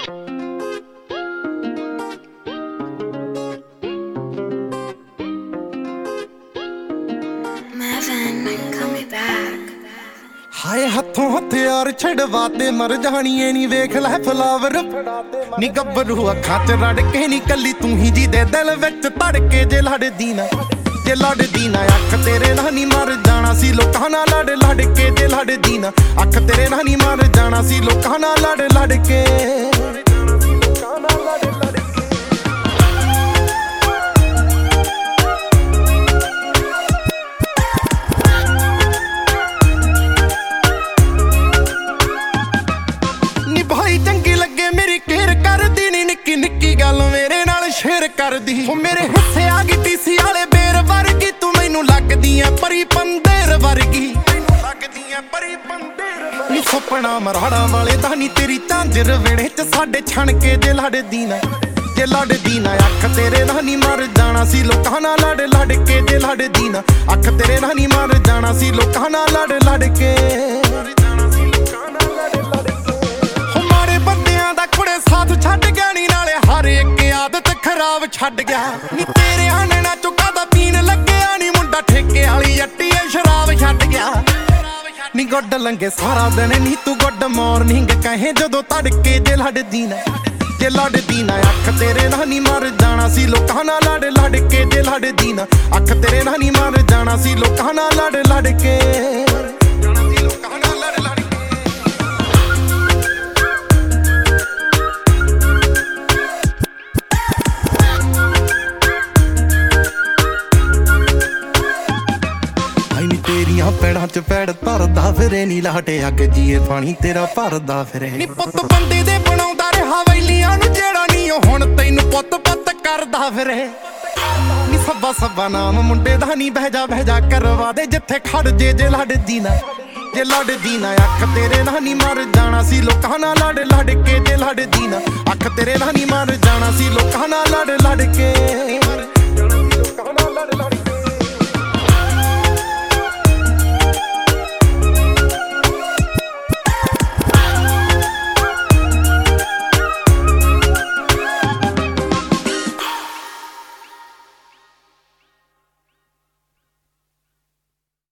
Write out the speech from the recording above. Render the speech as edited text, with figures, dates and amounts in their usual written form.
हाय हथों हथियार छड़वा ते मर जानिए नी वेख लै फ्लावर नी गब्बरू अखां च रड़ के नी कली तू ही जी दे दिल विच धड़के जे लड़दी ना अख तेरे नाल नी मर जाना सी लोकां नाल लड़ लड़ के जे लड़दी ना अख तेरे नाल नी मर जाना सी लोकां नाल लड़ लड़ के चंगी लगे मेरी केयर कर दी नी निक्की निक्की गल मेरे नाल शेयर कर दी मेरे हिस्से आ गई टीसी वाले बेर वर्गी तू मैनू लगदी ऐ परी पंदेर वर्गी नी सुपना मराड़ा वाले दा नी तेरी झांजर वेड़े च साडे छण के जे लड़दी ना अख तेरे नाल नी मर जाना सी लोकां नाल लड़ लड़ के जे लड़दी ना अख तेरे नाल नी मर जाना सी लोकां नाल लड़ लड़ के साथ छड्ड गया नी नाले हर एक आदत खराब छड्ड गया नी तेरे आने चुका दा पीन लग्या नी मुंडा ठेके वाली जट्टी शराब छड्ड गया नी गुड लंघे सारा दिन नी तू गुड मॉर्निंग कहे जदों तड़के जे लड़दी ना अख तेरे नाल नी मर जाना सी लोकां नाल लड़ लड़ के जे लड़दी ना अख तेरे नाल नी मर जाना सी लोकां नाल लड़ लड़ के तेरियां पैड़ां च पैड़ धरदा फिरे नी लाटे अग जीए पानी तेरा भरदा फिरे नी पुत बंदे दे बनाउंदा रहा वैलियां नू जेड़ा नी हुण तैनू पुत पुत करदा फिरे नी सब्बा नाम मुंडे दा नी बह जा करवा दे जिथे खड़ जे लड़दी ना अख तेरे नाल नी मर जाना सी लोकां नाल लड़ लड़ के जे लड़दी ना अख तेरे नाल नी मर जाना सी लोकां नाल लड़ लड़ के